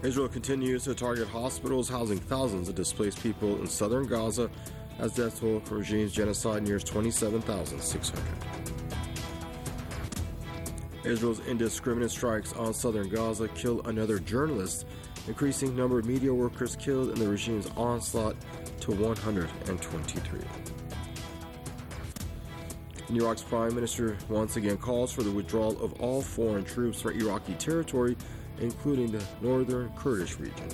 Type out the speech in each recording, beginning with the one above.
Israel continues to target hospitals housing thousands of displaced people in southern Gaza as death toll for regime's genocide nears 27,600. Israel's indiscriminate strikes on southern Gaza kill another journalist, increasing number of media workers killed in the regime's onslaught to 123. And Iraq's prime minister once again calls for the withdrawal of all foreign troops from Iraqi territory, including the northern Kurdish region.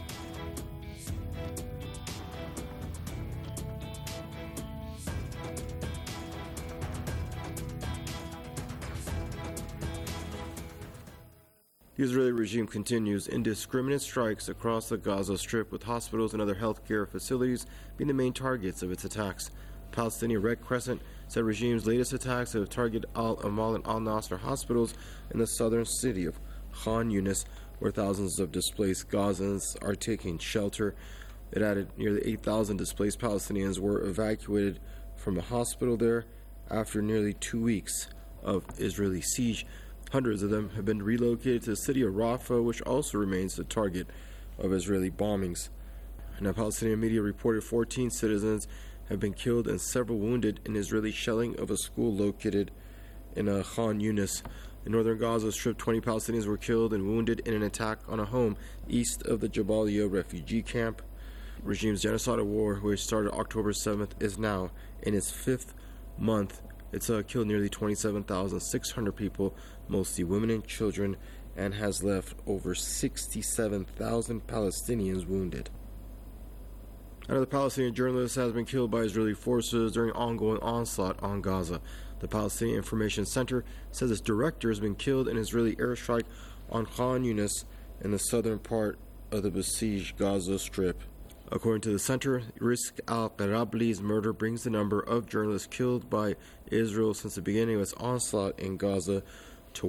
The Israeli regime continues indiscriminate strikes across the Gaza Strip, with hospitals and other healthcare facilities being the main targets of its attacks. Palestinian Red Crescent said regime's latest attacks have targeted Al-Amal and Al-Nasser hospitals in the southern city of Khan Yunis, where thousands of displaced Gazans are taking shelter. It added nearly 8,000 displaced Palestinians were evacuated from a hospital there after nearly 2 weeks of Israeli siege. Hundreds of them have been relocated to the city of Rafah, which also remains the target of Israeli bombings. Now, Palestinian media reported 14 citizens have been killed and several wounded in Israeli shelling of a school located in Khan Yunis. In northern Gaza Strip, 20 Palestinians were killed and wounded in an attack on a home east of the Jabalia refugee camp. Regime's genocidal war, which started October 7th, is now in its 5th month. It's killed nearly 27,600 people, mostly women and children, and has left over 67,000 Palestinians wounded. Another Palestinian journalist has been killed by Israeli forces during ongoing onslaught on Gaza. The Palestinian Information Center says its director has been killed in an Israeli airstrike on Khan Yunis in the southern part of the besieged Gaza Strip. According to the center, Rizk al-Qarabli's murder brings the number of journalists killed by Israel since the beginning of its onslaught in Gaza to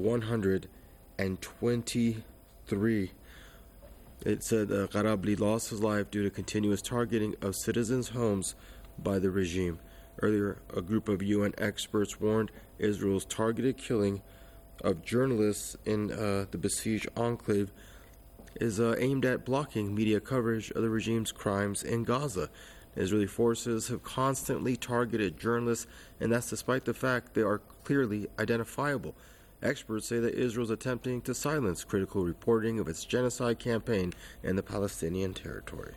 123. It said Qarabli lost his life due to continuous targeting of citizens' homes by the regime. Earlier, a group of UN experts warned Israel's targeted killing of journalists in the besieged enclave is aimed at blocking media coverage of the regime's crimes in Gaza. Israeli forces have constantly targeted journalists, and that's despite the fact they are clearly identifiable. Experts say that Israel is attempting to silence critical reporting of its genocide campaign in the Palestinian territory.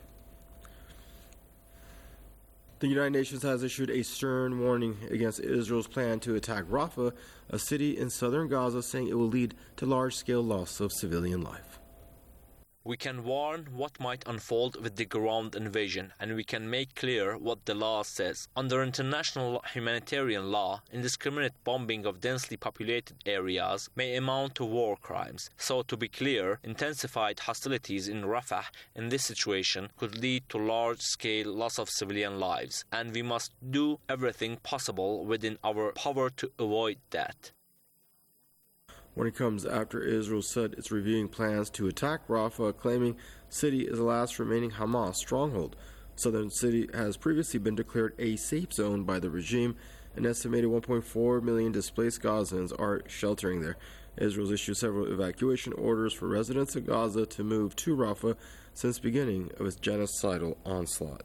The United Nations has issued a stern warning against Israel's plan to attack Rafah, a city in southern Gaza, saying it will lead to large-scale loss of civilian life. We can warn what might unfold with the ground invasion, and we can make clear what the law says. Under international humanitarian law, indiscriminate bombing of densely populated areas may amount to war crimes. So, to be clear, intensified hostilities in Rafah in this situation could lead to large-scale loss of civilian lives, and we must do everything possible within our power to avoid that. When it comes after Israel said it's reviewing plans to attack Rafah, claiming city is the last remaining Hamas stronghold. Southern city has previously been declared a safe zone by the regime. An estimated 1.4 million displaced Gazans are sheltering there. Israel's issued several evacuation orders for residents of Gaza to move to Rafah since beginning of its genocidal onslaught.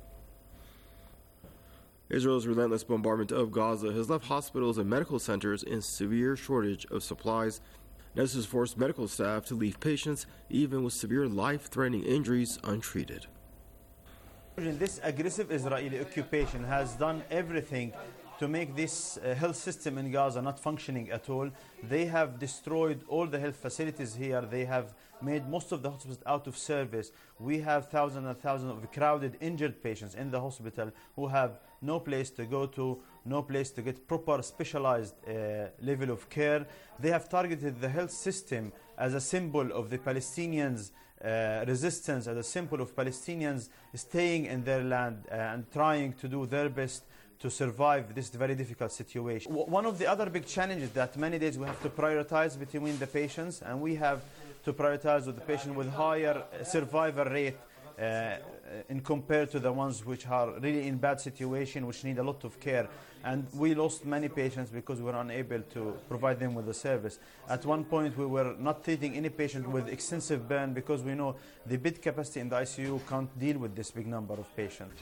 Israel's relentless bombardment of Gaza has left hospitals and medical centers in severe shortage of supplies. This has forced medical staff to leave patients, even with severe life-threatening injuries, untreated. This aggressive Israeli occupation has done everything to make this health system in Gaza not functioning at all. They have destroyed all the health facilities here. They have made most of the hospitals out of service. We have thousands and thousands of crowded, injured patients in the hospital who have no place to go to, no place to get proper specialized level of care. They have targeted the health system as a symbol of the Palestinians' resistance, as a symbol of Palestinians staying in their land and trying to do their best to survive this very difficult situation. One of the other big challenges that many days we have to prioritize between the patients, and we have to prioritize with the patient with higher survival rate in compared to the ones which are really in bad situation, which need a lot of care. And we lost many patients because we were unable to provide them with the service. At one point, we were not treating any patient with extensive burn because we know the bed capacity in the ICU can't deal with this big number of patients.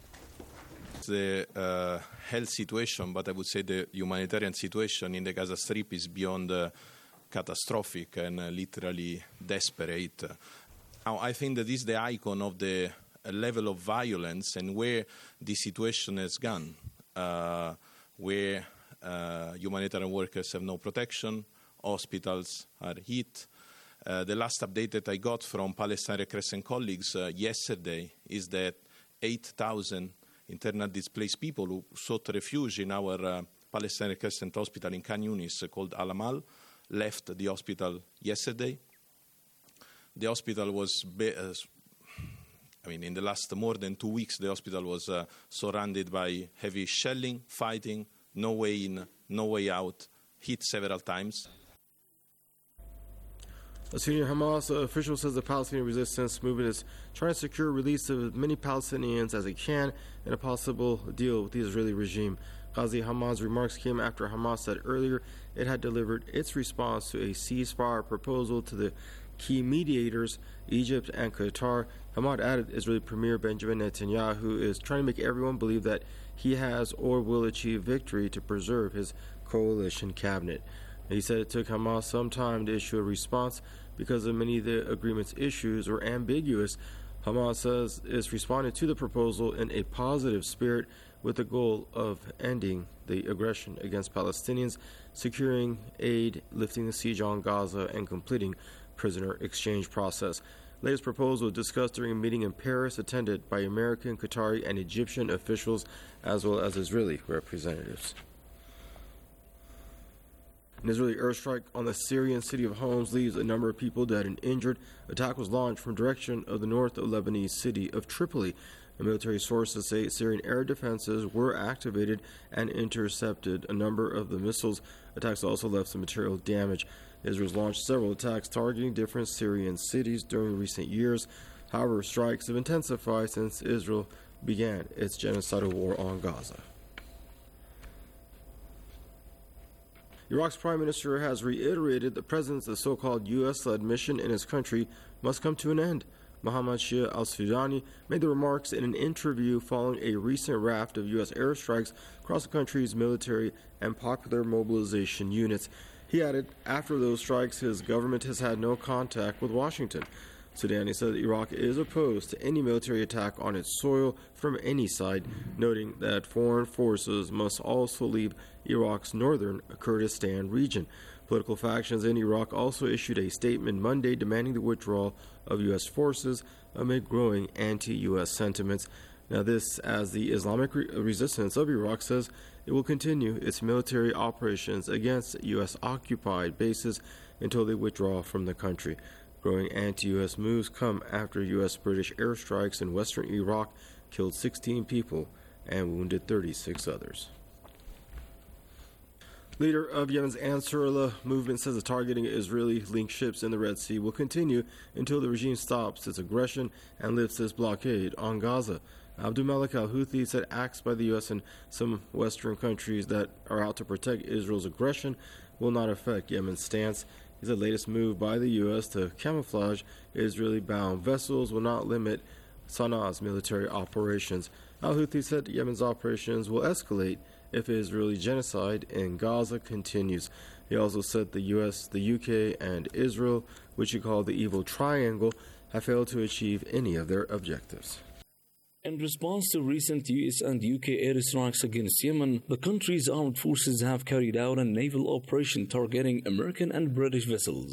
The health situation, but I would say the humanitarian situation in the Gaza Strip is beyond catastrophic and literally desperate. Now, I think that this is the icon of the level of violence and where the situation has gone, where humanitarian workers have no protection, hospitals are hit. The last update that I got from Palestine Red Crescent colleagues yesterday is that 8,000 internally displaced people who sought refuge in our Palestine Red Crescent hospital in Khan Yunis called Al-Amal left the hospital yesterday. The hospital was, in the last more than 2 weeks, the hospital was surrounded by heavy shelling, fighting, no way in, no way out, hit several times. A senior Hamas official says the Palestinian resistance movement is trying to secure release of as many Palestinians as it can in a possible deal with the Israeli regime. Ghazi Hamad's remarks came after Hamas said earlier it had delivered its response to a ceasefire proposal to the key mediators, Egypt and Qatar. Hamad added Israeli Premier Benjamin Netanyahu is trying to make everyone believe that he has or will achieve victory to preserve his coalition cabinet. He said it took Hamas some time to issue a response because of many of the agreement's issues were ambiguous. Hamas says it's responded to the proposal in a positive spirit with the goal of ending the aggression against Palestinians, securing aid, lifting the siege on Gaza, and completing prisoner exchange process. Latest proposal discussed during a meeting in Paris attended by American, Qatari, and Egyptian officials as well as Israeli representatives. An Israeli airstrike on the Syrian city of Homs leaves a number of people dead and injured. Attack was launched from direction of the north of Lebanese city of Tripoli. Military sources say Syrian air defenses were activated and intercepted a number of the missiles. Attacks also left some material damage. Israel's launched several attacks targeting different Syrian cities during recent years. However, strikes have intensified since Israel began its genocidal war on Gaza. Iraq's prime minister has reiterated the president's so-called U.S.-led mission in his country must come to an end. Mohammad Shia al-Sudani made the remarks in an interview following a recent raft of U.S. airstrikes across the country's military and popular mobilization units. He added, after those strikes, his government has had no contact with Washington. Sudani said that Iraq is opposed to any military attack on its soil from any side, noting that foreign forces must also leave Iraq's northern Kurdistan region. Political factions in Iraq also issued a statement Monday demanding the withdrawal of U.S. forces amid growing anti-U.S. sentiments. Now this as the Islamic resistance of Iraq says it will continue its military operations against U.S.-occupied bases until they withdraw from the country. Growing anti-U.S. moves come after U.S.-British airstrikes in western Iraq killed 16 people and wounded 36 others. Leader of Yemen's Ansarullah movement says the targeting of Israeli-linked ships in the Red Sea will continue until the regime stops its aggression and lifts its blockade on Gaza. Abdul Malik al-Houthi said acts by the U.S. and some Western countries that are out to protect Israel's aggression will not affect Yemen's stance. He said the latest move by the U.S. to camouflage Israeli-bound vessels will not limit Sana'a's military operations. Al-Houthi said Yemen's operations will escalate if Israeli genocide in Gaza continues. He also said the U.S., the UK, and Israel, which he called the evil triangle, have failed to achieve any of their objectives. In response to recent US and UK airstrikes against Yemen, the country's armed forces have carried out a naval operation targeting American and British vessels.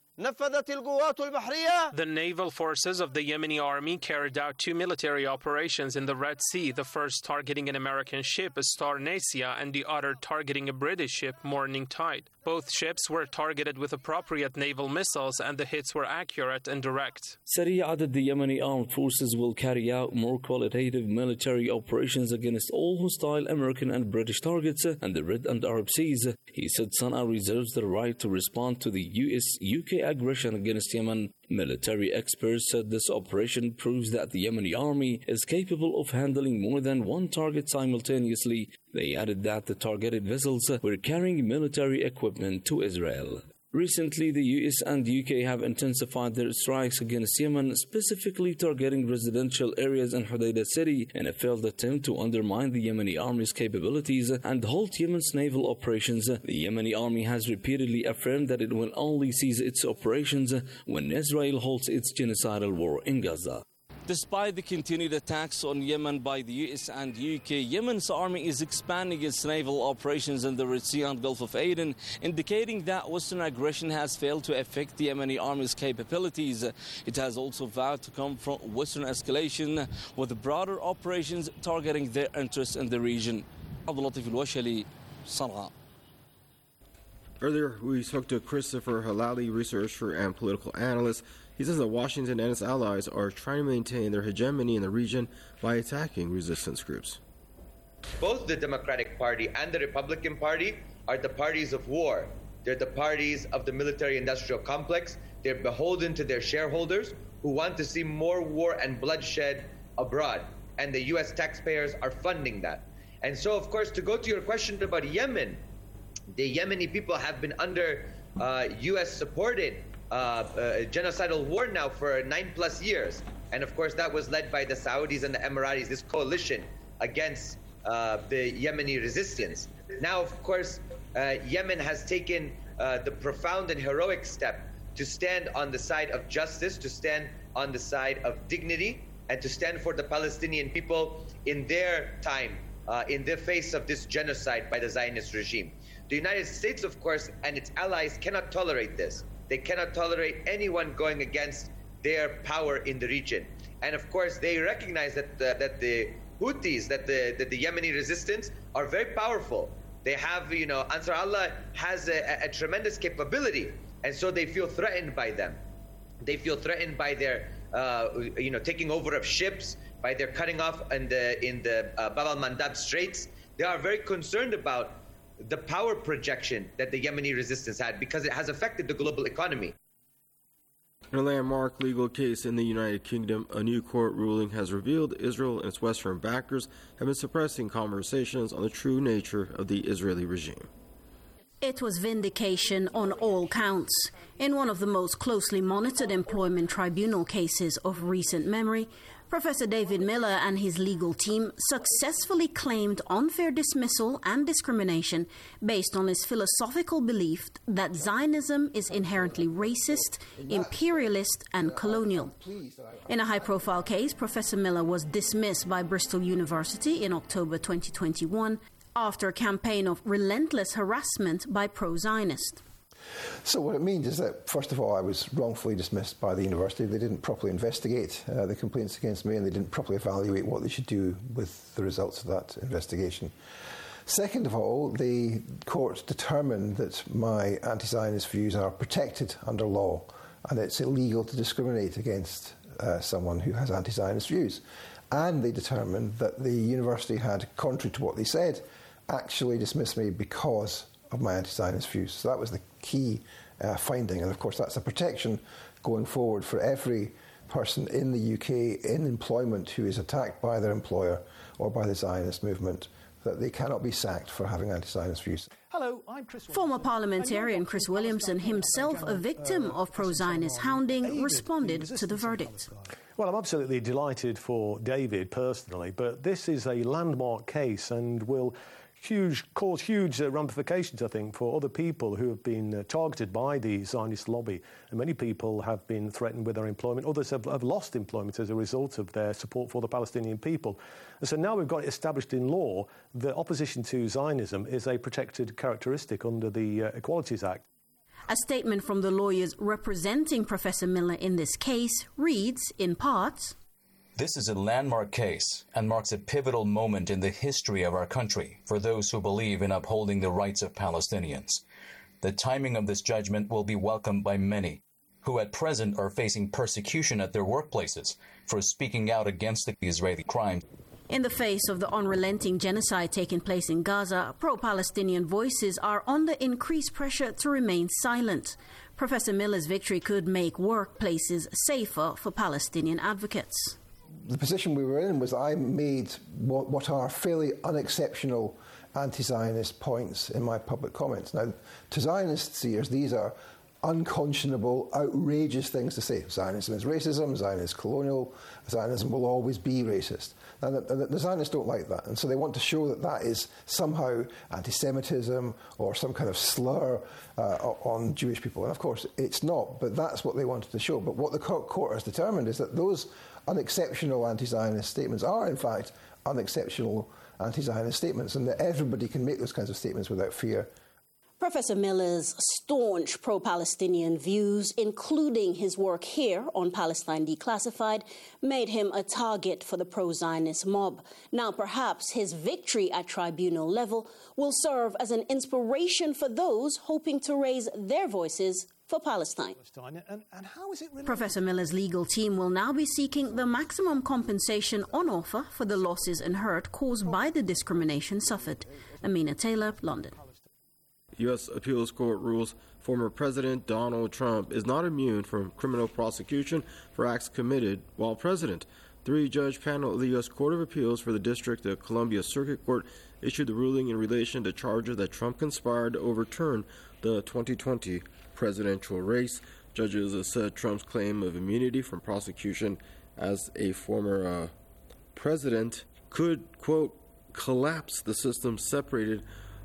The naval forces of the Yemeni army carried out 2 military operations in the Red Sea, the first targeting an American ship, Star Nasia, and the other targeting a British ship, Morning Tide. Both ships were targeted with appropriate naval missiles, and the hits were accurate and direct. Sari added the Yemeni armed forces will carry out more qualitative military operations against all hostile American and British targets in the Red and Arab Seas. He said Sana'a reserves the right to respond to the US, UK, aggression against Yemen. Military experts said this operation proves that the Yemeni army is capable of handling more than one target simultaneously. They added that the targeted vessels were carrying military equipment to Israel. Recently, the US and UK have intensified their strikes against Yemen, specifically targeting residential areas in Hodeidah city in a failed attempt to undermine the Yemeni army's capabilities and halt Yemen's naval operations. The Yemeni army has repeatedly affirmed that it will only cease its operations when Israel halts its genocidal war in Gaza. Despite the continued attacks on Yemen by the US and UK, Yemen's army is expanding its naval operations in the Red Sea and Gulf of Aden, indicating that Western aggression has failed to affect the Yemeni army's capabilities. It has also vowed to confront Western escalation with broader operations targeting their interests in the region. Abdul-Latif Al-Washali, Sana'a. Earlier, we spoke to Christopher Halali, researcher and political analyst. He says that Washington and its allies are trying to maintain their hegemony in the region by attacking resistance groups. Both the Democratic Party and the Republican Party are the parties of war. They're the parties of the military-industrial complex. They're beholden to their shareholders who want to see more war and bloodshed abroad. And the U.S. taxpayers are funding that. And so, of course, to go to your question about Yemen, the Yemeni people have been under U.S.-supported genocidal war now for 9+ years. And of course, that was led by the Saudis and the Emiratis, this coalition against the Yemeni resistance. Now, of course, Yemen has taken the profound and heroic step to stand on the side of justice, to stand on the side of dignity, and to stand for the Palestinian people in their time, in the face of this genocide by the Zionist regime. The United States, of course, and its allies cannot tolerate this. They cannot tolerate anyone going against their power in the region. And of course, they recognize that the Houthis, that the Yemeni resistance are very powerful. They have, Ansar Allah has a tremendous capability. And so they feel threatened by them. They feel threatened by their, taking over of ships, by their cutting off in the Bab al-Mandab Straits. They are very concerned about the power projection that the Yemeni resistance had because it has affected the global economy. In a landmark legal case in the United Kingdom, a new court ruling has revealed Israel and its Western backers have been suppressing conversations on the true nature of the Israeli regime. It was vindication on all counts. In one of the most closely monitored employment tribunal cases of recent memory, Professor David Miller and his legal team successfully claimed unfair dismissal and discrimination based on his philosophical belief that Zionism is inherently racist, imperialist, and colonial. In a high-profile case, Professor Miller was dismissed by Bristol University in October 2021 after a campaign of relentless harassment by pro-Zionist. So what it means is that, first of all, I was wrongfully dismissed by the university. They didn't properly investigate the complaints against me, and they didn't properly evaluate what they should do with the results of that investigation. Second of all, the court determined that my anti-Zionist views are protected under law, and it's illegal to discriminate against someone who has anti-Zionist views. And they determined that the university had, contrary to what they said, actually dismissed me because of my anti-Zionist views. So that was the key finding, and of course that's a protection going forward for every person in the UK in employment who is attacked by their employer or by the Zionist movement, that they cannot be sacked for having anti-Zionist views. Hello, I'm Chris. Former parliamentarian Chris Williamson, himself a victim of pro-Zionist hounding, responded to the verdict. Well, I'm absolutely delighted for David personally, but this is a landmark case and will cause huge ramifications, I think, for other people who have been targeted by the Zionist lobby. And many people have been threatened with their employment. Others have lost employment as a result of their support for the Palestinian people. And so now we've got it established in law that opposition to Zionism is a protected characteristic under the Equalities Act. A statement from the lawyers representing Professor Miller in this case reads, in part, "This is a landmark case and marks a pivotal moment in the history of our country for those who believe in upholding the rights of Palestinians. The timing of this judgment will be welcomed by many who at present are facing persecution at their workplaces for speaking out against the Israeli crime." In the face of the unrelenting genocide taking place in Gaza, pro-Palestinian voices are under increased pressure to remain silent. Professor Miller's victory could make workplaces safer for Palestinian advocates. The position we were in was I made what are fairly unexceptional anti-Zionist points in my public comments. Now, to Zionist seers, these are unconscionable, outrageous things to say. Zionism is racism, Zionism is colonial, Zionism will always be racist. And the Zionists don't like that, and so they want to show that that is somehow anti-Semitism or some kind of slur on Jewish people. And of course, it's not, but that's what they wanted to show. But what the court has determined is that those unexceptional anti-Zionist statements are, in fact, unexceptional anti-Zionist statements, and that everybody can make those kinds of statements without fear. Professor Miller's staunch pro-Palestinian views, including his work here on Palestine Declassified, made him a target for the pro-Zionist mob. Now, perhaps his victory at tribunal level will serve as an inspiration for those hoping to raise their voices for Palestine. And how is it related? Professor Miller's legal team will now be seeking the maximum compensation on offer for the losses and hurt caused by the discrimination suffered. Amina Taylor, London. U.S. Appeals Court rules former President Donald Trump is not immune from criminal prosecution for acts committed while president. Three-judge panel of the U.S. Court of Appeals for the District of Columbia Circuit Court issued the ruling in relation to charges that Trump conspired to overturn the 2020 presidential race. Judges said Trump's claim of immunity from prosecution as a former president could, quote, collapse the system's separated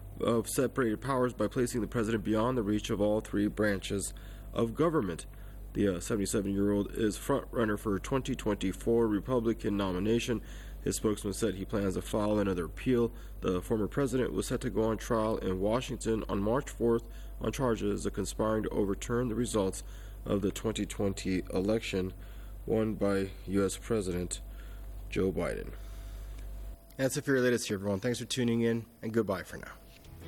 powers by placing the president beyond the reach of all three branches of government. The 77-year-old is front-runner for 2024 Republican nomination. His spokesman said he plans to file another appeal. The former president was set to go on trial in Washington on March 4th on charges of conspiring to overturn the results of the 2020 election won by U.S. President Joe Biden. That's it for your latest here, everyone. Thanks for tuning in, and goodbye for now.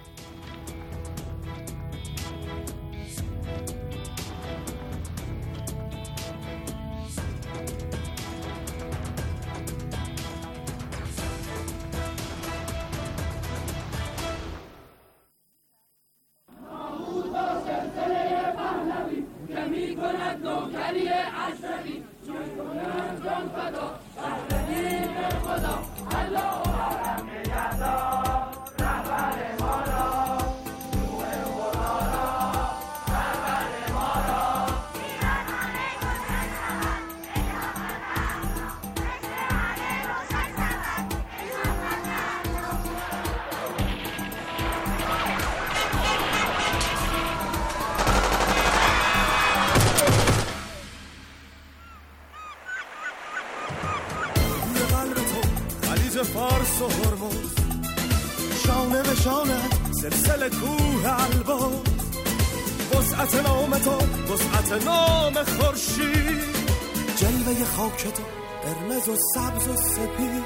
فارس و هرمز شانه به شانه سلسله کوه البرز وسعت نام تو وسعت نام خورشید جلوه خاک تو قرمز و سبز و سپید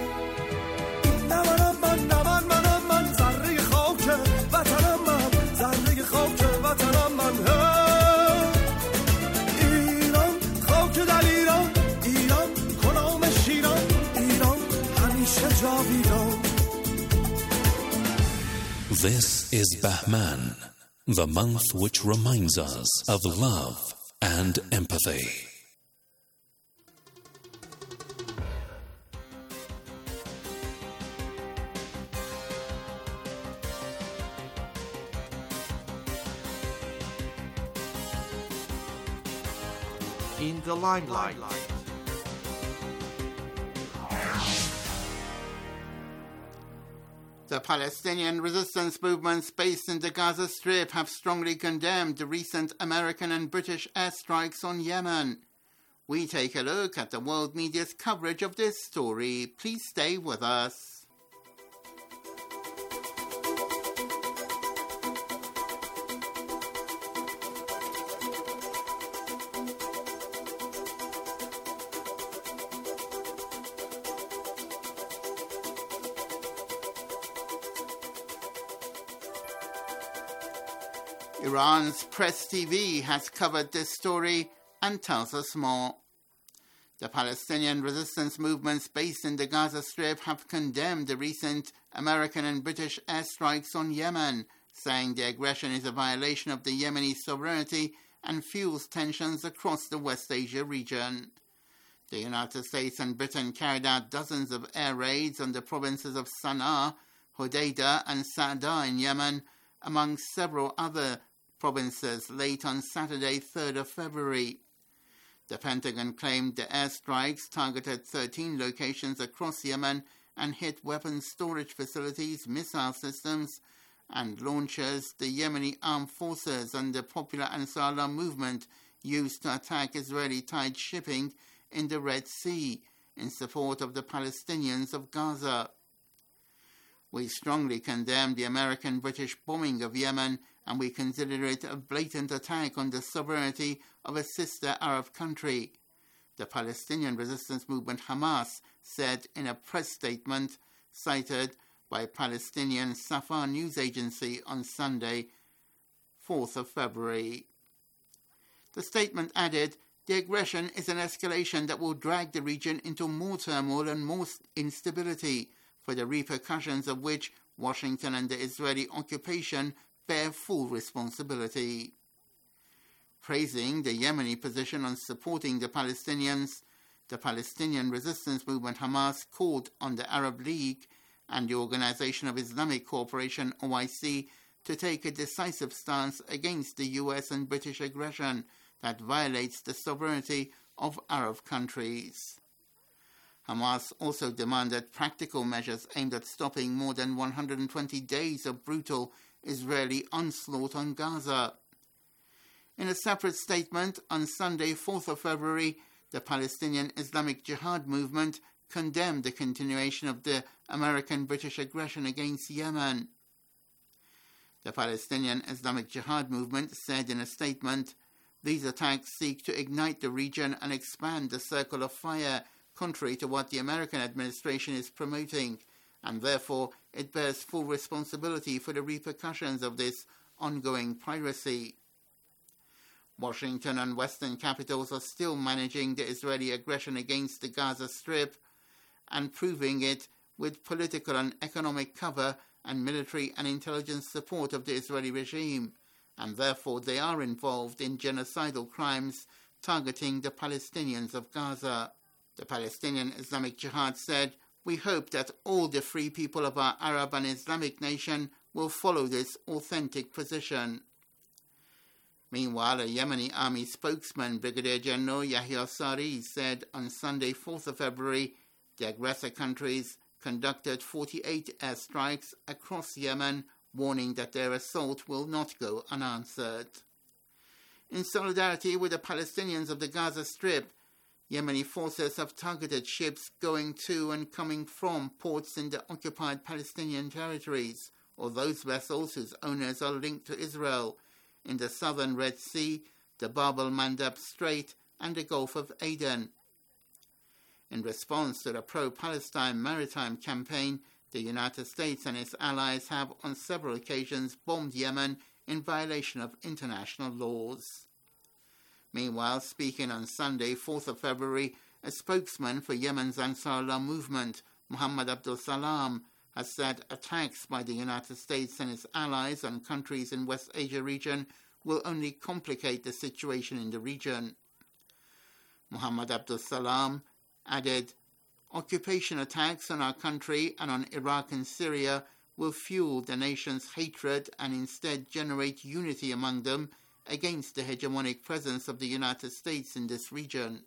نمانم من ذره خاک وطنم من ذره خاک وطنم من ایران خاک در ایران کنام شیران ایران همیشه جاویدان. This is Bahman, the month which reminds us of love and empathy. In the limelight. The Palestinian resistance movements based in the Gaza Strip have strongly condemned the recent American and British airstrikes on Yemen. We take a look at the world media's coverage of this story. Please stay with us. Iran's Press TV has covered this story and tells us more. The Palestinian resistance movements based in the Gaza Strip have condemned the recent American and British airstrikes on Yemen, saying the aggression is a violation of the Yemeni sovereignty and fuels tensions across the West Asia region. The United States and Britain carried out dozens of air raids on the provinces of Sana'a, Hodeidah and Sa'da in Yemen, among several other provinces late on Saturday, 3rd of February. The Pentagon claimed the airstrikes targeted 13 locations across Yemen and hit weapons storage facilities, missile systems, and launchers the Yemeni armed forces and the popular Ansar Allah movement used to attack Israeli-tied shipping in the Red Sea in support of the Palestinians of Gaza. We strongly condemn the American-British bombing of Yemen, and we consider it a blatant attack on the sovereignty of a sister Arab country, the Palestinian resistance movement Hamas said in a press statement cited by Palestinian Safar news agency on Sunday, 4th of February. The statement added, "The aggression is an escalation that will drag the region into more turmoil and more instability, for the repercussions of which Washington and the Israeli occupation bear full responsibility." Praising the Yemeni position on supporting the Palestinians, the Palestinian resistance movement Hamas called on the Arab League and the Organization of Islamic Cooperation, OIC, to take a decisive stance against the US and British aggression that violates the sovereignty of Arab countries. Hamas also demanded practical measures aimed at stopping more than 120 days of brutal Israeli onslaught on Gaza. In a separate statement on Sunday, 4th of February, the Palestinian Islamic Jihad movement condemned the continuation of the American-British aggression against Yemen. The Palestinian Islamic Jihad movement said in a statement, "These attacks seek to ignite the region and expand the circle of fire, contrary to what the American administration is promoting, and therefore it bears full responsibility for the repercussions of this ongoing piracy." Washington and Western capitals are still managing the Israeli aggression against the Gaza Strip and proving it with political and economic cover and military and intelligence support of the Israeli regime, and therefore they are involved in genocidal crimes targeting the Palestinians of Gaza. The Palestinian Islamic Jihad said, "We hope that all the free people of our Arab and Islamic nation will follow this authentic position." Meanwhile, a Yemeni army spokesman, Brigadier General Yahya Sari, said on Sunday, 4th of February, the aggressor countries conducted 48 airstrikes across Yemen, warning that their assault will not go unanswered. In solidarity with the Palestinians of the Gaza Strip, Yemeni forces have targeted ships going to and coming from ports in the occupied Palestinian territories, or those vessels whose owners are linked to Israel, in the southern Red Sea, the Bab el-Mandeb Strait, and the Gulf of Aden. In response to the pro-Palestine maritime campaign, the United States and its allies have on several occasions bombed Yemen in violation of international laws. Meanwhile, speaking on Sunday, 4th of February, a spokesman for Yemen's Ansar Allah movement, Muhammad Abdul Salam, has said attacks by the United States and its allies on countries in West Asia region will only complicate the situation in the region. Muhammad Abdul Salam added, "Occupation attacks on our country and on Iraq and Syria will fuel the nation's hatred and instead generate unity among them against the hegemonic presence of the United States in this region."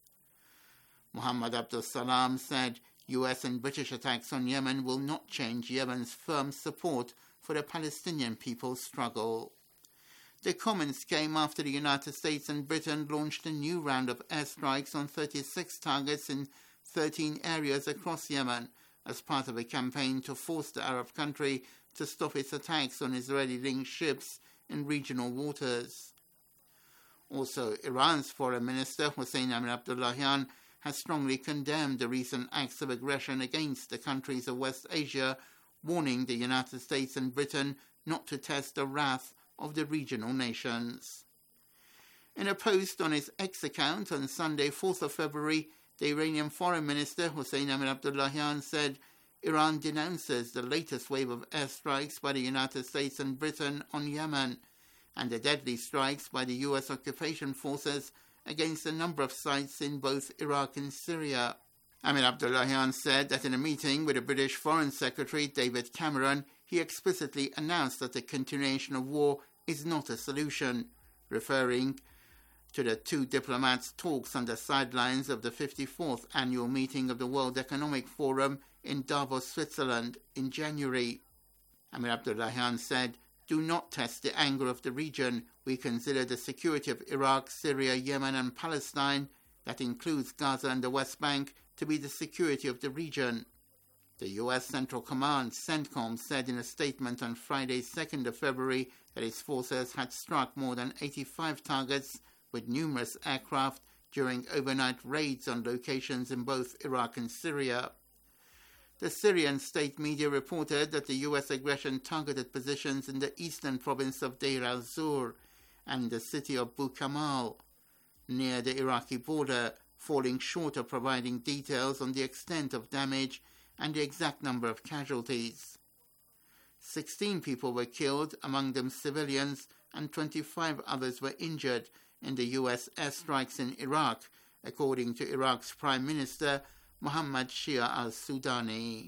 Muhammad Abdul Salam said US and British attacks on Yemen will not change Yemen's firm support for the Palestinian people's struggle. The comments came after the United States and Britain launched a new round of airstrikes on 36 targets in 13 areas across Yemen as part of a campaign to force the Arab country to stop its attacks on Israeli-linked ships in regional waters. Also, Iran's Foreign Minister Hossein Amir-Abdollahian has strongly condemned the recent acts of aggression against the countries of West Asia, warning the United States and Britain not to test the wrath of the regional nations. In a post on his X account on Sunday, 4th of February, the Iranian Foreign Minister Hossein Amir-Abdollahian said Iran denounces the latest wave of airstrikes by the United States and Britain on Yemen, and the deadly strikes by the US occupation forces against a number of sites in both Iraq and Syria. Amir Abdullahian said that in a meeting with the British Foreign Secretary David Cameron, he explicitly announced that the continuation of war is not a solution, referring to the two diplomats' talks on the sidelines of the 54th annual meeting of the World Economic Forum in Davos, Switzerland in January. Amir Abdullahian said, "Do not test the anger of the region. We consider the security of Iraq, Syria, Yemen and Palestine, that includes Gaza and the West Bank, to be the security of the region." The U.S. Central Command, CENTCOM, said in a statement on Friday, 2nd of February, that its forces had struck more than 85 targets with numerous aircraft during overnight raids on locations in both Iraq and Syria. The Syrian state media reported that the U.S. aggression targeted positions in the eastern province of Deir al-Zur and the city of Bukamal, near the Iraqi border, falling short of providing details on the extent of damage and the exact number of casualties. 16 people were killed, among them civilians, and 25 others were injured in the U.S. airstrikes in Iraq, according to Iraq's Prime Minister Mohammad Shia al-Sudani.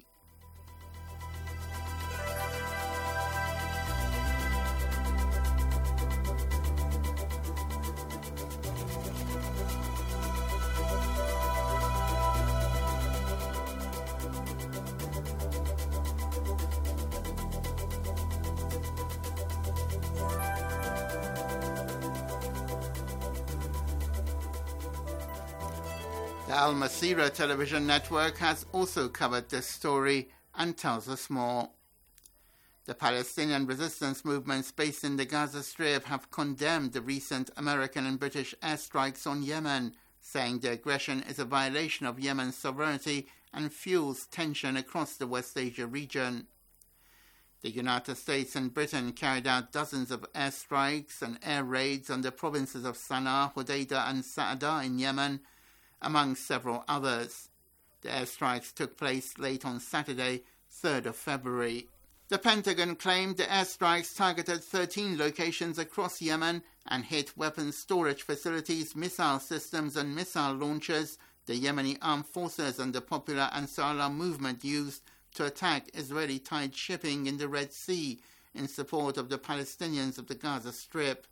The Al Masirah television network has also covered this story and tells us more. The Palestinian resistance movements based in the Gaza Strip have condemned the recent American and British airstrikes on Yemen, saying the aggression is a violation of Yemen's sovereignty and fuels tension across the West Asia region. The United States and Britain carried out dozens of airstrikes and air raids on the provinces of Sana'a, Hodeidah and Sa'ada in Yemen, among several others. The airstrikes took place late on Saturday, 3rd of February. The Pentagon claimed the airstrikes targeted 13 locations across Yemen and hit weapons storage facilities, missile systems and missile launchers the Yemeni armed forces and the popular Ansar Allah movement used to attack Israeli-tied shipping in the Red Sea in support of the Palestinians of the Gaza Strip.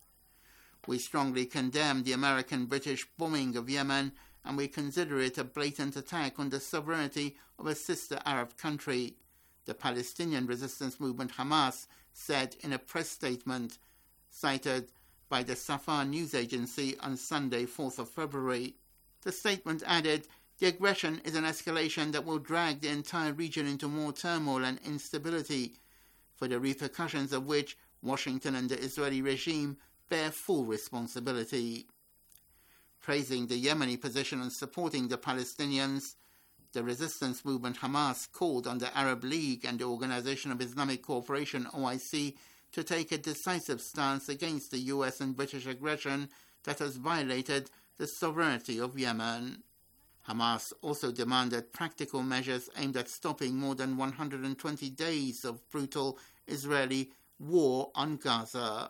We strongly condemn the American-British bombing of Yemen, and we consider it a blatant attack on the sovereignty of a sister Arab country, the Palestinian resistance movement Hamas said in a press statement cited by the Safar news agency on Sunday, 4th of February. The statement added, "The aggression is an escalation that will drag the entire region into more turmoil and instability, for the repercussions of which Washington and the Israeli regime bear full responsibility." Praising the Yemeni position and supporting the Palestinians, the resistance movement Hamas called on the Arab League and the Organization of Islamic Cooperation, OIC, to take a decisive stance against the US and British aggression that has violated the sovereignty of Yemen. Hamas also demanded practical measures aimed at stopping more than 120 days of brutal Israeli war on Gaza.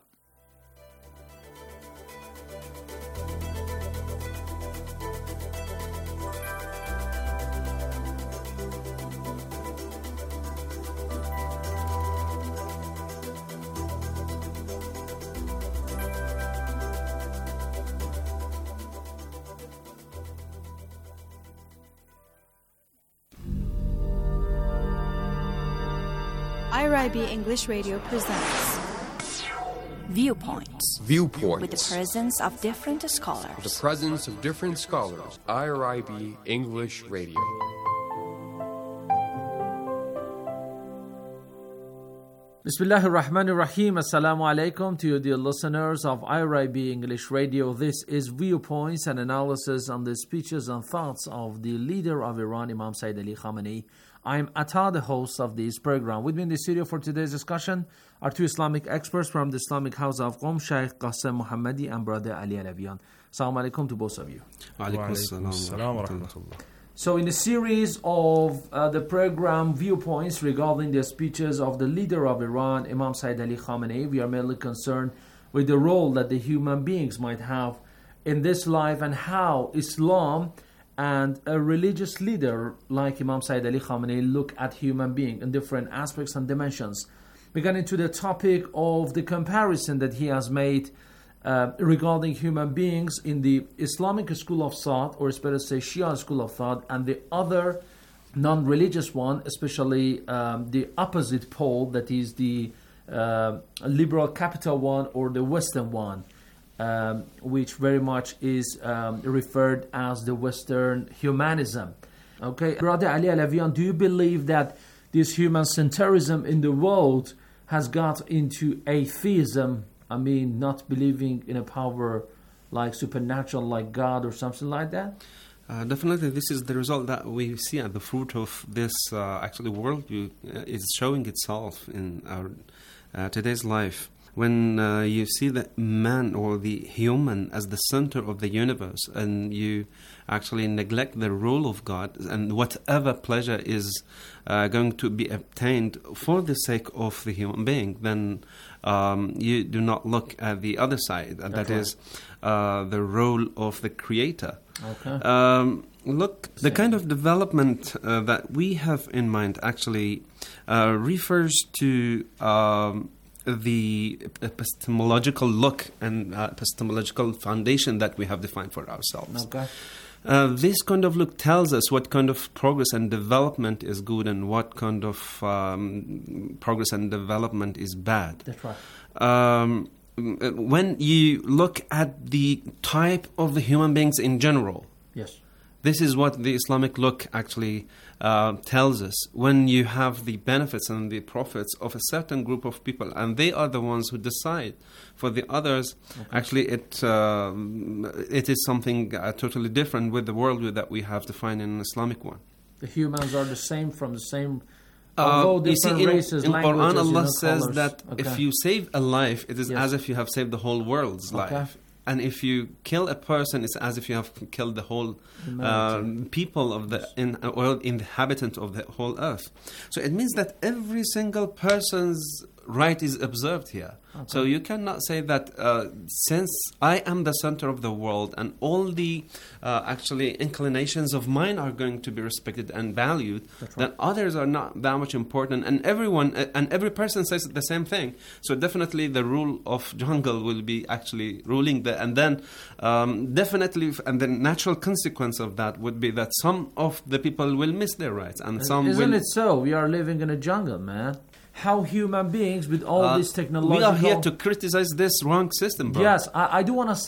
IRIB English Radio presents Viewpoints. Viewpoints. With the presence of different scholars. With the presence of different scholars. IRIB English Radio. Bismillahir Rahmanir Rahim. Assalamu alaikum to you dear listeners of IRIB English Radio. This is Viewpoints, an analysis on the speeches and thoughts of the leader of Iran, Imam Sayyid Ali Khamenei. I'm Atta, the host of this program. With me in the studio for today's discussion are two Islamic experts from the Islamic House of Qom, Shaykh Qasem Muhammadi and Brother Ali Alavian. Assalamu alaikum to both of you. So in the series of the program Viewpoints regarding the speeches of the leader of Iran, Imam Sayyid Ali Khamenei, we are mainly concerned with the role that the human beings might have in this life, and how Islam and a religious leader like Imam Sayyid Ali Khamenei look at human being in different aspects and dimensions. We got into the topic of the comparison that he has made regarding human beings in the Islamic school of thought, or it's better to say Shia school of thought, and the other non-religious one, especially the opposite pole, that is the liberal capital one or the Western one, which very much is referred as the Western humanism. Okay, Brother Ali Alavian, do you believe that this human centrism in the world has got into atheism? I mean, not believing in a power like supernatural, like God or something like that? Definitely, this is the result that we see, and the fruit of this actually worldview is showing itself in our today's life. When you see the man or the human as the center of the universe, and you actually neglect the role of God, and whatever pleasure is going to be obtained for the sake of the human being, then you do not look at the other side, and that is the role of the Creator. Okay. Look, the kind of development that we have in mind actually refers to the epistemological look and epistemological foundation that we have defined for ourselves. Okay. This kind of look tells us what kind of progress and development is good and what kind of progress and development is bad. That's right. When you look at the type of the human beings in general, yes, this is what the Islamic look actually tells us. When you have the benefits and the profits of a certain group of people, and they are the ones who decide for the others, actually it is something totally different with the worldview that we have defined in an Islamic one. The humans are the same from the same... You see, in Quran, Allah says colors. that if you save a life, it is as if you have saved the whole world's life. And if you kill a person, it's as if you have killed the whole people of the inhabitant of the whole earth. So it means that every single person's right is observed here. Okay. So you cannot say that since I am the center of the world and all the actually inclinations of mine are going to be respected and valued, then others are not that much important, and everyone and every person says the same thing. So definitely the rule of jungle will be actually ruling and then definitely, and the natural consequence of that would be that some of the people will miss their rights, and some Isn't will... it so? We are living in a jungle, man. How human beings with all this technological... We are here to criticize this wrong system, bro. Yes, I do want to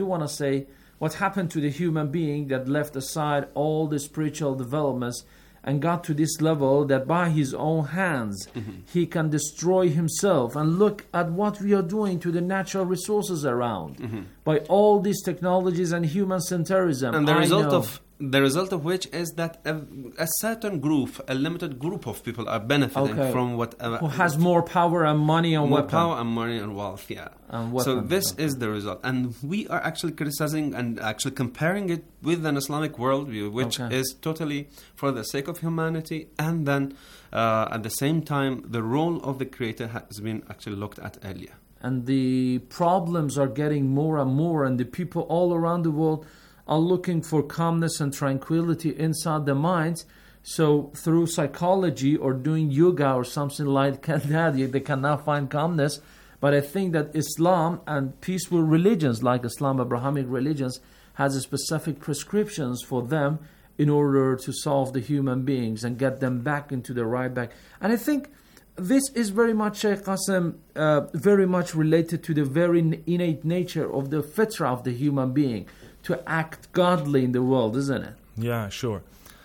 say what happened to the human being that left aside all the spiritual developments and got to this level that by his own hands he can destroy himself. And look at what we are doing to the natural resources around by all these technologies and human centrism. And the result of which is that a certain group, a limited group of people are benefiting from whatever. Who has more power and money and weapons. More power and money and wealth, yeah. And so this is the result. And we are actually criticizing and actually comparing it with an Islamic worldview, which is totally for the sake of humanity. And then at the same time, the role of the Creator has been actually looked at earlier. And the problems are getting more and more, and the people all around the world are looking for calmness and tranquility inside their minds. So through psychology or doing yoga or something like that, they cannot find calmness. But I think that Islam and peaceful religions like Islam, Abrahamic religions, has specific prescriptions for them in order to solve the human beings and get them back into the right back. And I think this is very much, Sheikh Qasim, very much related to the very innate nature of the fitrah of the human being, to act godly in the world, isn't it? Yeah, sure.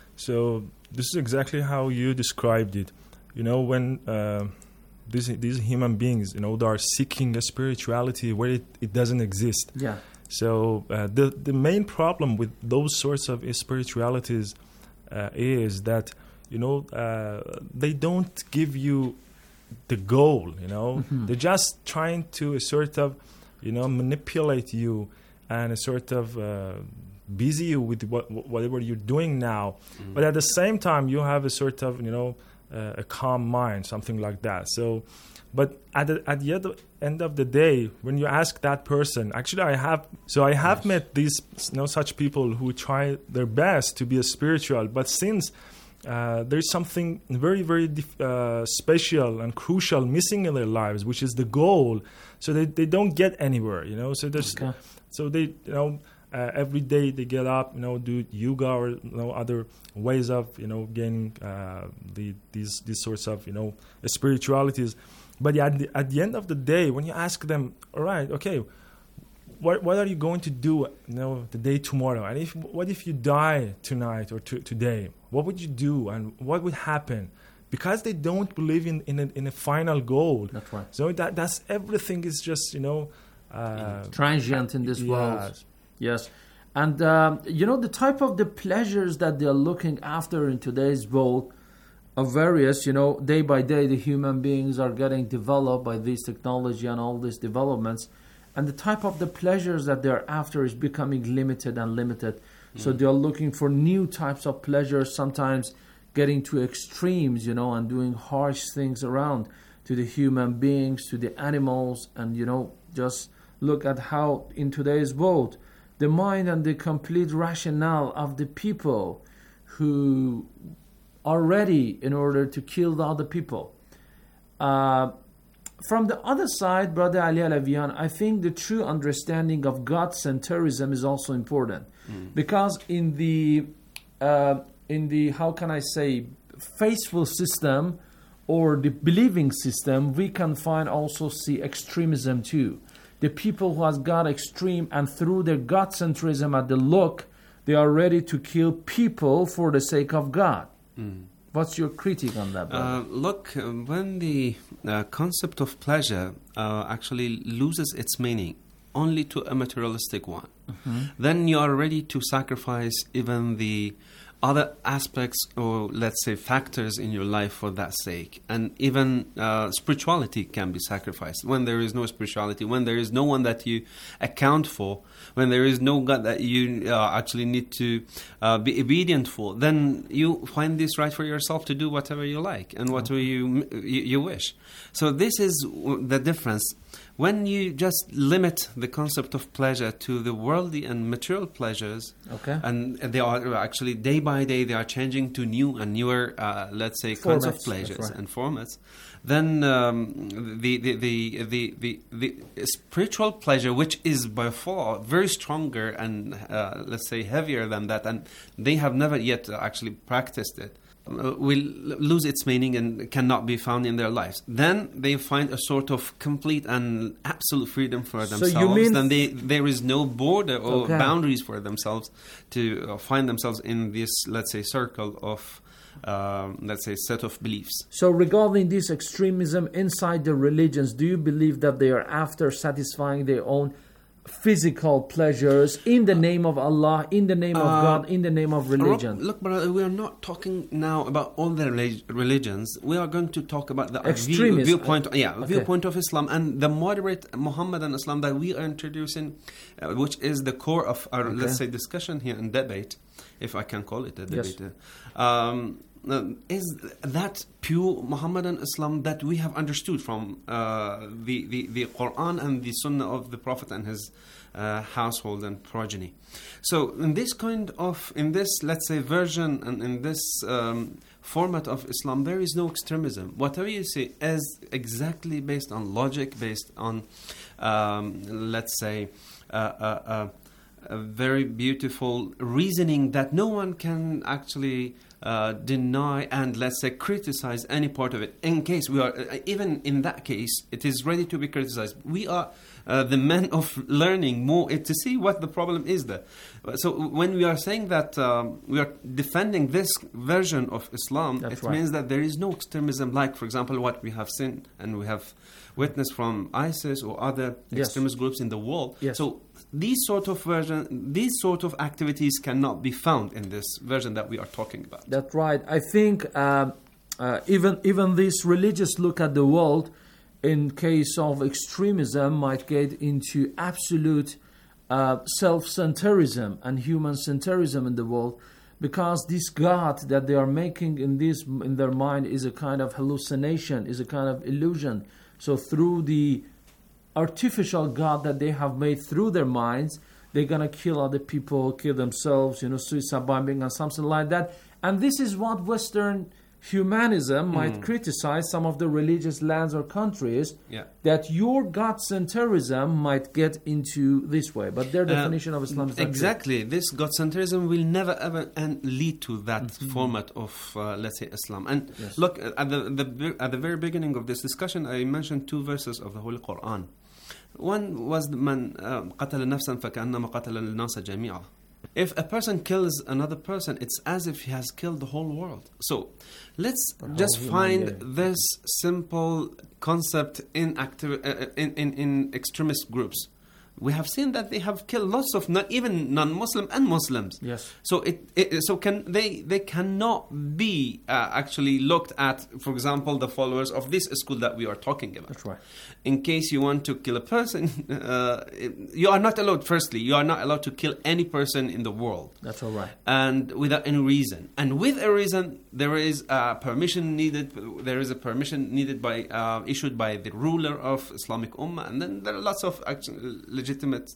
So this is exactly how you described it. You know, when these human beings, you know, they are seeking a spirituality where it doesn't exist. Yeah. So the main problem with those sorts of spiritualities is that, you know, they don't give you the goal, you know. They're just trying to sort of, you know, manipulate you and sort of busy you with whatever you're doing now. But at the same time, you have a sort of, you know, a calm mind, something like that. So, but at the end of the day, when you ask that person, actually I have met these such people who try their best to be spiritual, but since there's something very, very special and crucial missing in their lives, which is the goal, so they don't get anywhere, So there's so they every day they get up, do yoga or other ways of gaining these sorts of spiritualities. But at the end of the day, when you ask them, all right, okay, what are you going to do the day tomorrow? And what if you die tonight or today? What would you do and what would happen? Because they don't believe in a final goal. That's right. So that's everything is just transient in this world. Yes. And the type of the pleasures that they're looking after in today's world are various. Day by day the human beings are getting developed by this technology and all these developments. And the type of the pleasures that they're after is becoming limited and limited. So they're looking for new types of pleasures, sometimes getting to extremes, and doing harsh things around to the human beings, to the animals. And, just look at how in today's world, the mind and the complete rationale of the people who are ready in order to kill the other people. From the other side, Brother Ali Alavian, I think the true understanding of God-centerism is also important. Because in the how can I say, faithful system or the believing system, we can see extremism too. The people who has got extreme and through their God-centrism at the look, they are ready to kill people for the sake of God. What's your critique on that, brother? Look, when the concept of pleasure actually loses its meaning only to a materialistic one, then you are ready to sacrifice even the other aspects or, let's say, factors in your life for that sake. And even spirituality can be sacrificed. When there is no spirituality, when there is no one that you account for, when there is no God that you actually need to be obedient for, then you find this right for yourself to do whatever you like and whatever you wish. So this is the difference. When you just limit the concept of pleasure to the worldly and material pleasures, and they are actually day by day they are changing to new and newer, let's say, kinds of pleasures and formats, then the spiritual pleasure, which is by far very stronger and let's say heavier than that, and they have never yet actually practiced it, will lose its meaning and cannot be found in their lives. Then they find a sort of complete and absolute freedom for themselves. So you mean then there is no border or boundaries for themselves to find themselves in this, let's say, circle of, let's say, set of beliefs. So regarding this extremism inside the religions, do you believe that they are after satisfying their own physical pleasures in the name of Allah, in the name of God, in the name of religion? Look, brother, we are not talking now about all the religions. We are going to talk about the viewpoint of Islam and the moderate Muhammadan Islam that we are introducing, which is the core of our, let's say, discussion here and debate, if I can call it a debate. Is that pure Muhammadan Islam that we have understood from the Quran and the Sunnah of the Prophet and his household and progeny. So in this let's say version and in this format of Islam, there is no extremism. Whatever you say is exactly based on logic, based on let's say a very beautiful reasoning that no one can actually deny and, let's say, criticize any part of it. In case we are, even in that case, it is ready to be criticized. We are the men of learning more to see what the problem is there. So when we are saying that we are defending this version of Islam, means that there is no extremism like, for example, what we have seen and we have witnessed from ISIS or other extremist groups in the world. So these sort of activities cannot be found in this version that we are talking about. That's right. I think even this religious look at the world, in case of extremism, might get into absolute self-centerism and human-centerism in the world. because this God that they are making in their mind is a kind of hallucination, is a kind of illusion. So through the artificial God that they have made through their minds, they're going to kill other people, kill themselves, suicide bombing and something like that. And this is what Western humanism might criticize some of the religious lands or countries, that your God-centerism might get into this way. But their definition of Islam is exactly. This God-centerism will never ever lead to that format of, let's say, Islam. And look, at the very beginning of this discussion, I mentioned 2 verses of the Holy Quran. One was من قتل نفسا فكأنما قتل الناس جميعا. If a person kills another person, it's as if he has killed the whole world. So let's just find this simple concept in extremist groups. We have seen that they have killed lots of not even non-Muslim and Muslims. Yes. So they cannot be actually looked at, for example, the followers of this school that we are talking about. That's right. In case you want to kill a person, you are not allowed. Firstly, you are not allowed to kill any person in the world. That's all right. And without any reason. And with a reason, there is permission needed. There is a permission needed by issued by the ruler of Islamic Ummah, and then there are lots of legitimate,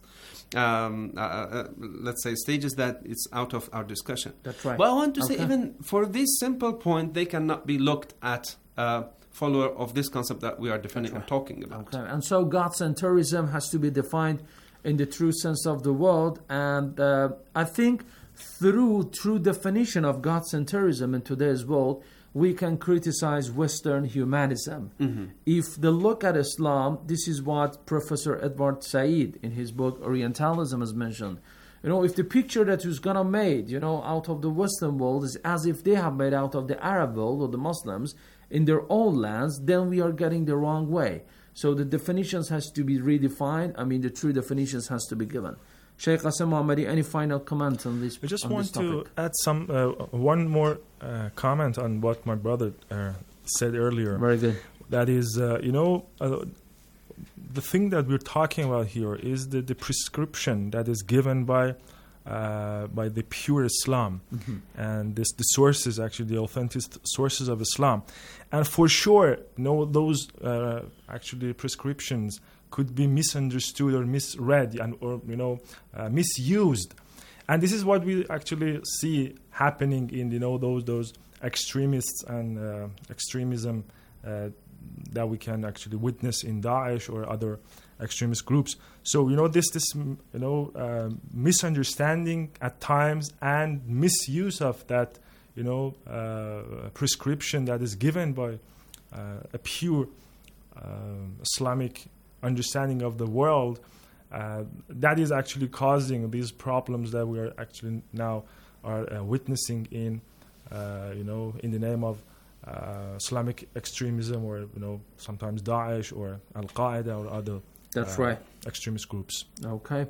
let's say, stages that it's out of our discussion. That's right. But I want to say, even for this simple point, they cannot be looked at follower of this concept that we are defending and talking about. Okay. And so God-centerism has to be defined in the true sense of the word. And I think through true definition of God-centerism in today's world, we can criticize Western humanism. If they look at Islam, this is what Professor Edward Said in his book Orientalism has mentioned. If the picture that was gonna made, out of the Western world is as if they have made out of the Arab world or the Muslims in their own lands, then we are getting the wrong way. So the definitions has to be redefined. The true definitions has to be given. Sheikh Qasim Mohammadi, any final comment on this? I just want to add some one more comment on what my brother said earlier. Very good. That is, the thing that we're talking about here is the prescription that is given by the pure Islam, and the sources, actually the authentic sources of Islam. And for sure, those actually prescriptions could be misunderstood or misread or misused. And this is what we actually see happening in those extremists and extremism that we can actually witness in Daesh or other extremist groups. So this misunderstanding at times and misuse of that prescription that is given by a pure Islamic understanding of the world, that is actually causing these problems that we are actually now are witnessing in the name of Islamic extremism, or sometimes Daesh or Al Qaeda or other extremist groups. Okay,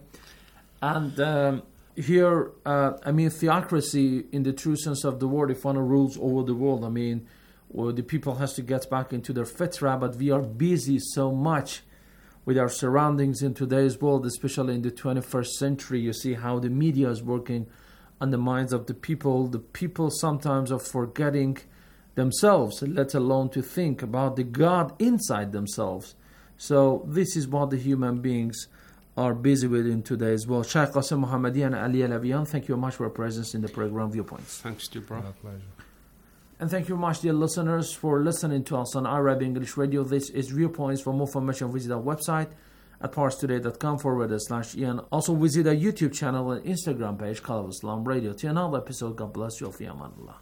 and here, theocracy in the true sense of the word, if one rules over the world, the people has to get back into their fitra, but we are busy so much with our surroundings in today's world, especially in the 21st century. You see how the media is working on the minds of the people. The people sometimes are forgetting themselves, let alone to think about the God inside themselves. So this is what the human beings are busy with in today's world. Sheikh Qasim Mohammadi and Ali Alavian, thank you much for your presence in the program Viewpoints. Thanks to you, bro. My pleasure. And thank you much, dear listeners, for listening to us on iRibe English Radio. This is Viewpoints. For more information, visit our website at parstoday.com/EN. Also visit our YouTube channel and Instagram page, Call of Islam Radio. Till another episode, God bless you. Fi amanullah.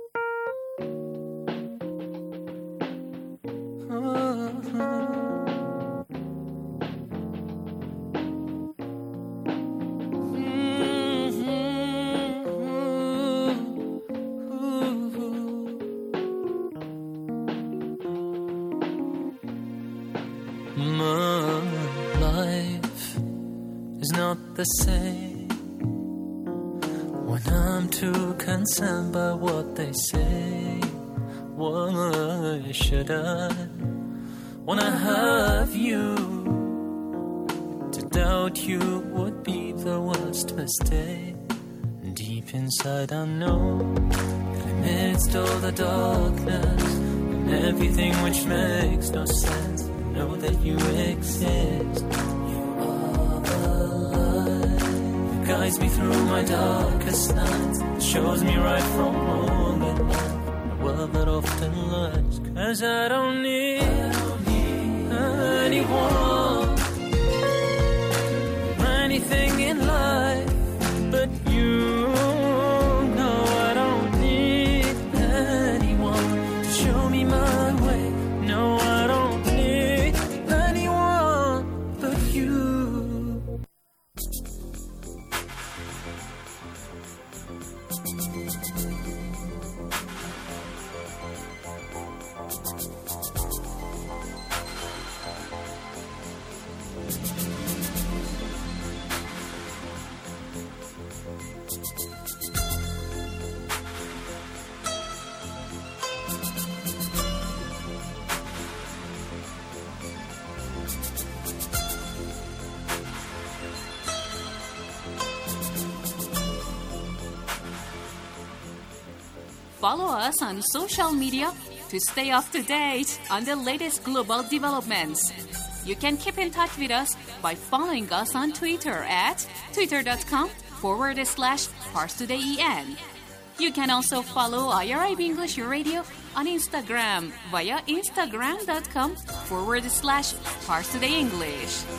The same when I'm too concerned by what they say. Why should I, when I have you, to doubt you would be the worst mistake. Deep deep inside I know that amidst all the darkness and everything which makes no sense, I know that you exist. You are the light that guides me through my darkest nights, that shows me right from wrong at night, a world that often lies. 'Cause I don't need anyone, anything in life but you. No, I don't need anyone to show me my way. No, I don't need anyone but you. Follow us on social media to stay up to date on the latest global developments. You can keep in touch with us by following us on Twitter at twitter.com/ParsTodayEN. You can also follow IRIB English Radio on Instagram via instagram.com/ParsTodayEnglish.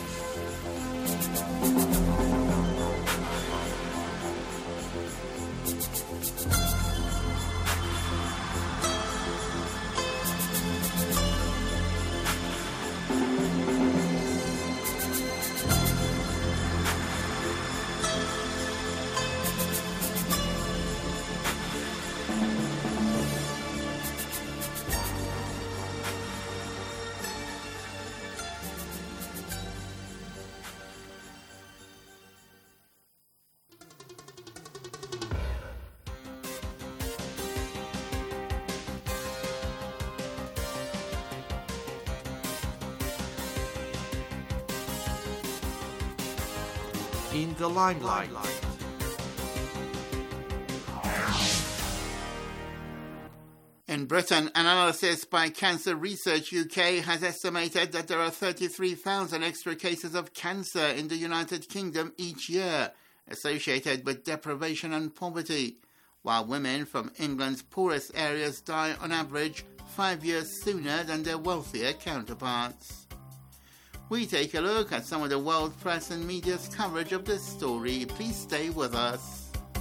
In the limelight. In Britain, analysis by Cancer Research UK has estimated that there are 33,000 extra cases of cancer in the United Kingdom each year, associated with deprivation and poverty, while women from England's poorest areas die on average 5 years sooner than their wealthier counterparts. We take a look at some of the world press and media's coverage of this story. Please stay with us.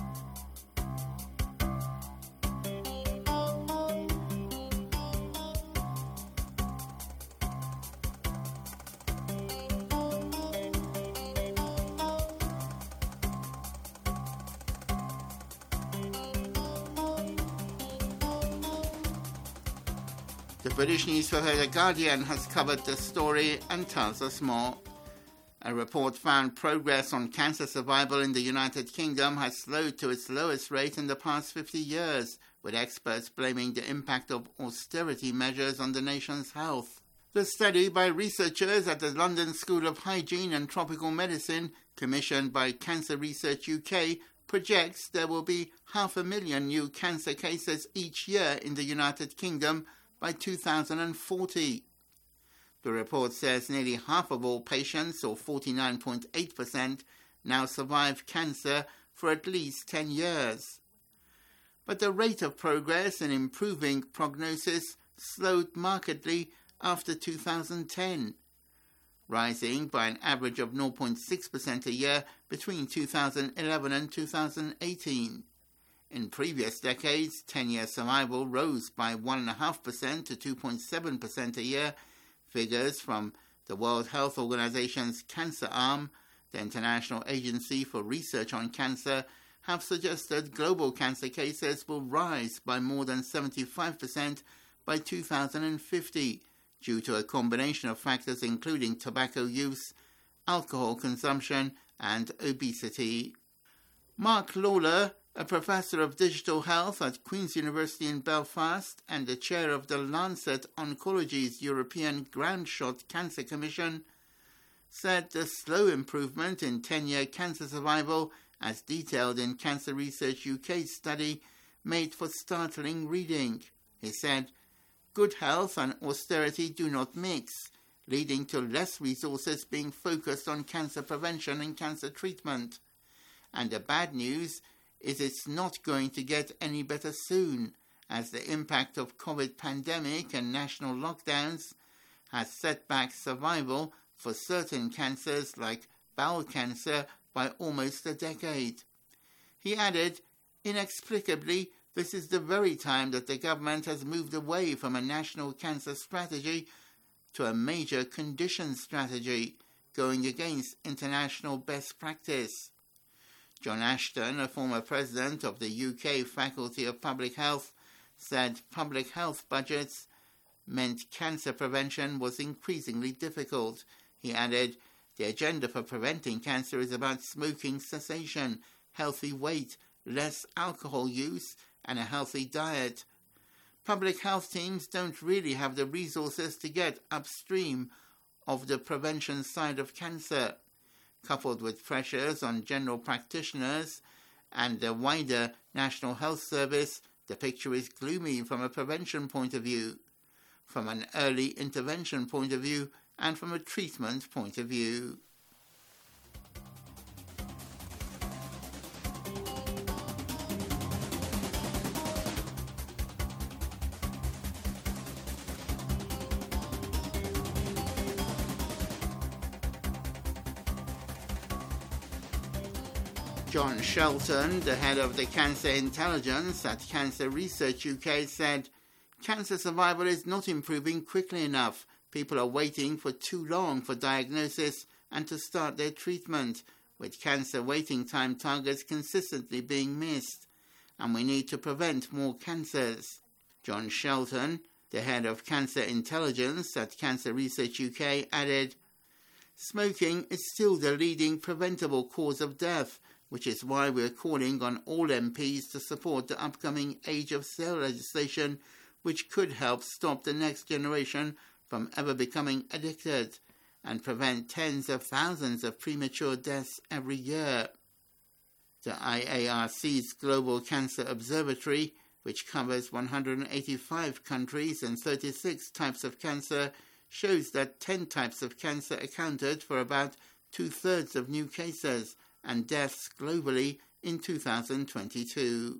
The British newspaper The Guardian has covered this story and tells us more. A report found progress on cancer survival in the United Kingdom has slowed to its lowest rate in the past 50 years, with experts blaming the impact of austerity measures on the nation's health. The study by researchers at the London School of Hygiene and Tropical Medicine, commissioned by Cancer Research UK, projects there will be 500,000 new cancer cases each year in the United Kingdom by 2040. The report says nearly half of all patients, or 49.8%, now survive cancer for at least 10 years. But the rate of progress in improving prognosis slowed markedly after 2010, rising by an average of 0.6% a year between 2011 and 2018. In previous decades, 10-year survival rose by 1.5% to 2.7% a year. Figures from the World Health Organization's cancer arm, the International Agency for Research on Cancer, have suggested global cancer cases will rise by more than 75% by 2050, due to a combination of factors including tobacco use, alcohol consumption, and obesity. Mark Lawler, a professor of digital health at Queen's University in Belfast and the chair of the Lancet Oncology's European Groundshot Cancer Commission, said the slow improvement in 10-year cancer survival as detailed in Cancer Research UK's study made for startling reading. He said, "Good health and austerity do not mix, leading to less resources being focused on cancer prevention and cancer treatment. And the bad news is it's not going to get any better soon, as the impact of COVID pandemic and national lockdowns has set back survival for certain cancers like bowel cancer by almost a decade." He added, "Inexplicably, this is the very time that the government has moved away from a national cancer strategy to a major condition strategy, going against international best practice." John Ashton, a former president of the UK Faculty of Public Health, said public health budgets meant cancer prevention was increasingly difficult. He added, "The agenda for preventing cancer is about smoking cessation, healthy weight, less alcohol use, and a healthy diet. Public health teams don't really have the resources to get upstream of the prevention side of cancer. Coupled with pressures on general practitioners and the wider National Health Service, the picture is gloomy from a prevention point of view, from an early intervention point of view, and from a treatment point of view." John Shelton, the head of the Cancer Intelligence at Cancer Research UK, said, "Cancer survival is not improving quickly enough. People are waiting for too long for diagnosis and to start their treatment, with cancer waiting time targets consistently being missed, and we need to prevent more cancers." John Shelton, the head of Cancer Intelligence at Cancer Research UK, added, "Smoking is still the leading preventable cause of death, which is why we're calling on all MPs to support the upcoming age of sail legislation, which could help stop the next generation from ever becoming addicted and prevent tens of thousands of premature deaths every year." The IARC's Global Cancer Observatory, which covers 185 countries and 36 types of cancer, shows that 10 types of cancer accounted for about 2/3 of new cases and deaths globally in 2022.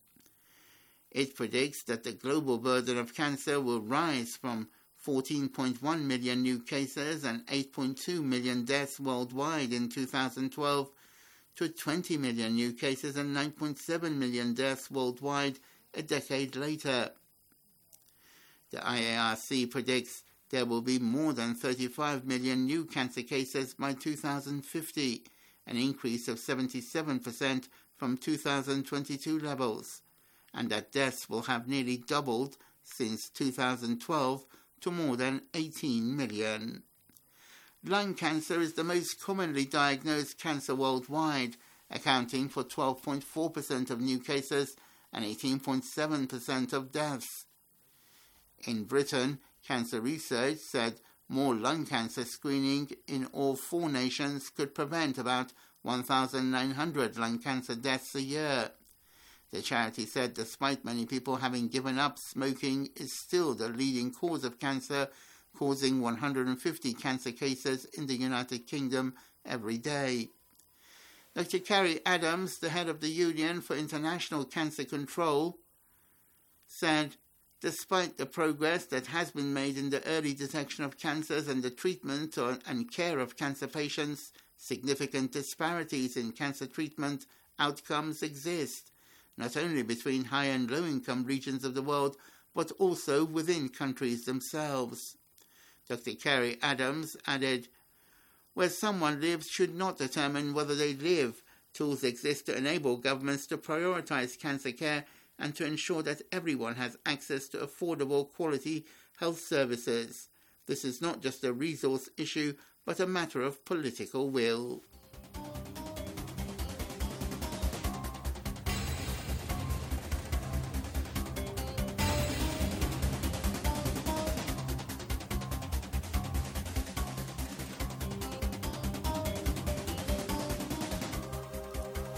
It predicts that the global burden of cancer will rise from 14.1 million new cases and 8.2 million deaths worldwide in 2012 to 20 million new cases and 9.7 million deaths worldwide a decade later. The IARC predicts there will be more than 35 million new cancer cases by 2050, an increase of 77% from 2022 levels, and that deaths will have nearly doubled since 2012 to more than 18 million. Lung cancer is the most commonly diagnosed cancer worldwide, accounting for 12.4% of new cases and 18.7% of deaths. In Britain, Cancer Research said more lung cancer screening in all 4 nations could prevent about 1,900 lung cancer deaths a year. The charity said despite many people having given up, smoking is still the leading cause of cancer, causing 150 cancer cases in the United Kingdom every day. Dr. Carrie Adams, the head of the Union for International Cancer Control, said, "Despite the progress that has been made in the early detection of cancers and the treatment and care of cancer patients, significant disparities in cancer treatment outcomes exist, not only between high and low-income regions of the world, but also within countries themselves." Dr. Carrie Adams added, "Where someone lives should not determine whether they live. Tools exist to enable governments to prioritize cancer care and to ensure that everyone has access to affordable, quality health services. This is not just a resource issue, but a matter of political will."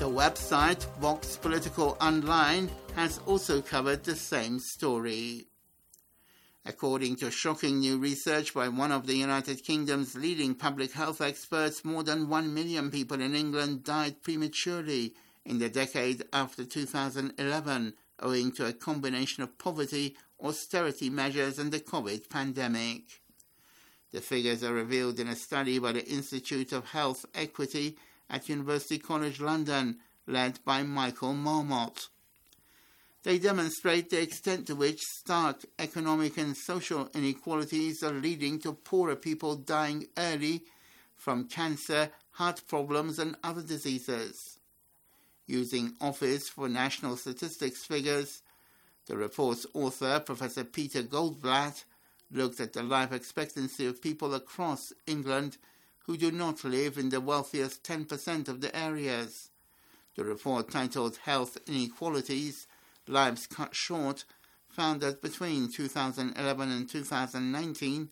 The website Vox Political Online has also covered the same story. According to shocking new research by one of the United Kingdom's leading public health experts, more than 1 million people in England died prematurely in the decade after 2011, owing to a combination of poverty, austerity measures and the COVID pandemic. The figures are revealed in a study by the Institute of Health Equity at University College London, led by Michael Marmot. They demonstrate the extent to which stark economic and social inequalities are leading to poorer people dying early from cancer, heart problems and other diseases. Using Office for National Statistics figures, the report's author, Professor Peter Goldblatt, looked at the life expectancy of people across England who do not live in the wealthiest 10% of the areas. The report, titled Health Inequalities, Lives Cut Short, found that between 2011 and 2019,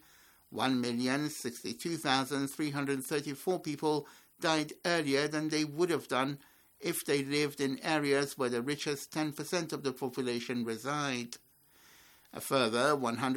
1,062,334 people died earlier than they would have done if they lived in areas where the richest 10% of the population reside. A further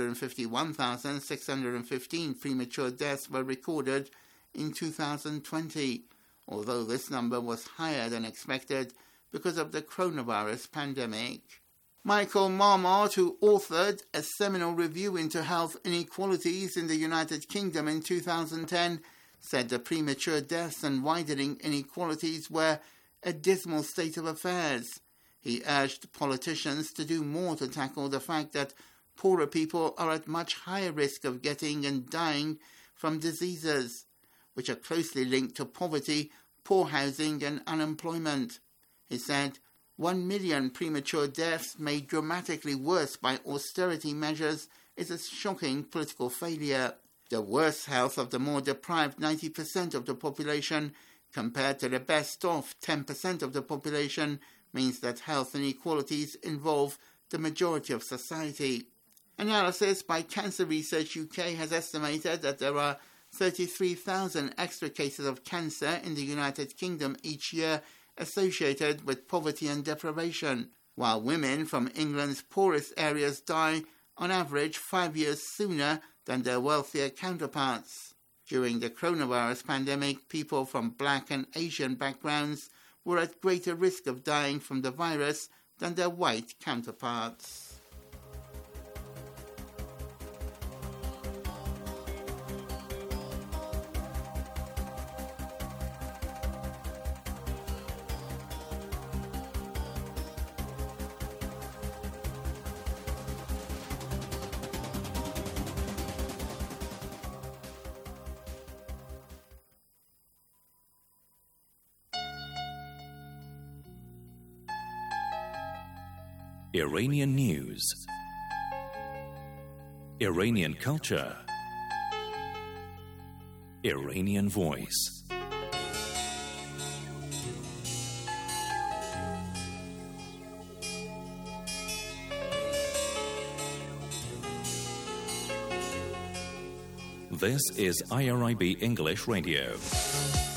151,615 premature deaths were recorded in 2020, although this number was higher than expected because of the coronavirus pandemic. Michael Marmot, who authored a seminal review into health inequalities in the United Kingdom in 2010, said the premature deaths and widening inequalities were a dismal state of affairs. He urged politicians to do more to tackle the fact that poorer people are at much higher risk of getting and dying from diseases, which are closely linked to poverty, poor housing and unemployment. He said, 1 million premature deaths made dramatically worse by austerity measures is a shocking political failure. The worse health of the more deprived 90% of the population compared to the best off 10% of the population means that health inequalities involve the majority of society. Analysis by Cancer Research UK has estimated that there are 33,000 extra cases of cancer in the United Kingdom each year associated with poverty and deprivation, while women from England's poorest areas die on average 5 years sooner than their wealthier counterparts. During the coronavirus pandemic, people from Black and Asian backgrounds were at greater risk of dying from the virus than their white counterparts. Iranian news, Iranian culture, Iranian voice. This is IRIB English Radio.